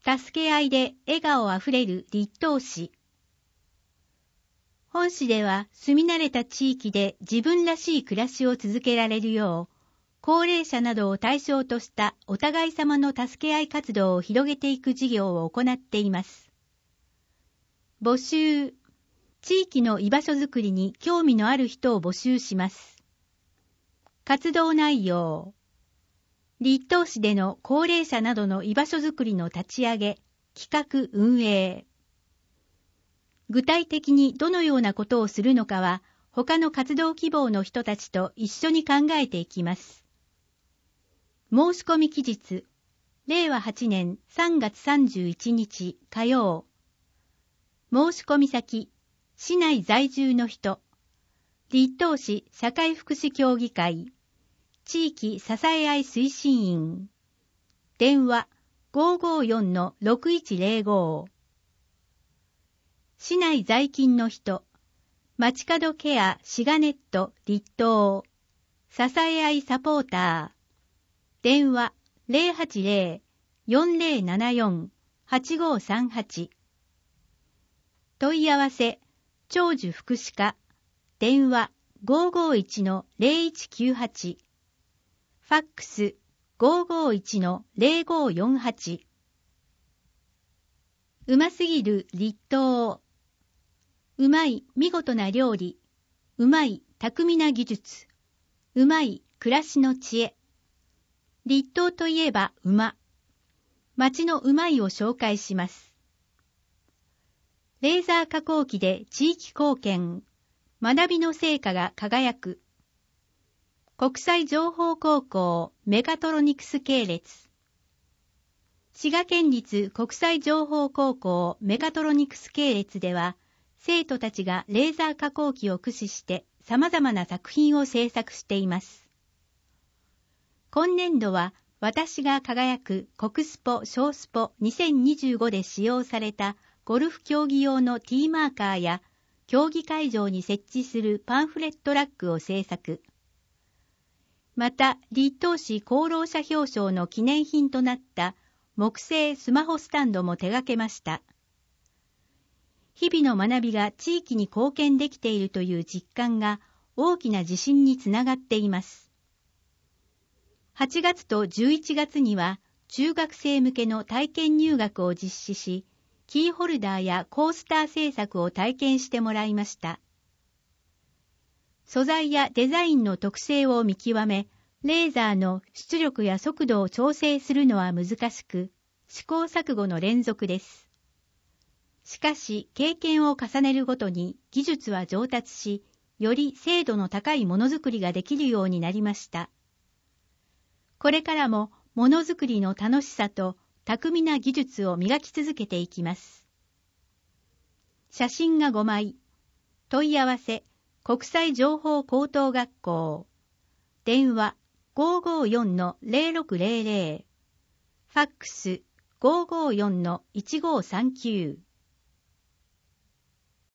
助け合いで笑顔あふれる立東市。本市では住み慣れた地域で自分らしい暮らしを続けられるよう、高齢者などを対象としたお互い様の助け合い活動を広げていく事業を行っています。募集。地域の居場所づくりに興味のある人を募集します。活動内容。立東市での高齢者などの居場所づくりの立ち上げ、企画運営。具体的にどのようなことをするのかは、他の活動希望の人たちと一緒に考えていきます。申し込み期日、令和8年3月31日火曜。申し込み先、市内在住の人、立東市社会福祉協議会、地域支え合い推進員、電話 554-6105、市内在勤の人、街角ケアシガネット立東、支え合いサポーター、電話 080-4074-8538、問い合わせ、長寿福祉課、電話 551-0198、ファックス 551-0548。うますぎる立東。うまい見事な料理、うまい巧みな技術、うまい暮らしの知恵。立東といえば馬。町のうまいを紹介します。レーザー加工機で地域貢献、学びの成果が輝く。国際情報高校メカトロニクス系列。滋賀県立国際情報高校メカトロニクス系列では、生徒たちがレーザー加工機を駆使して様々な作品を制作しています。今年度は、私が輝く国スポ小スポ2025で使用されたゴルフ競技用の T マーカーや、競技会場に設置するパンフレットラックを制作。また、立東市功労者表彰の記念品となった木製スマホスタンドも手掛けました。日々の学びが地域に貢献できているという実感が大きな自信につながっています。8月と11月には中学生向けの体験入学を実施し、キーホルダーやコースター製作を体験してもらいました。素材やデザインの特性を見極め、レーザーの出力や速度を調整するのは難しく、試行錯誤の連続です。しかし、経験を重ねるごとに技術は上達し、より精度の高いものづくりができるようになりました。これからもものづくりの楽しさと巧みな技術を磨き続けていきます。写真が5枚。問い合わせ、国際情報高等学校。電話 554-0600。ファックス 554-1539。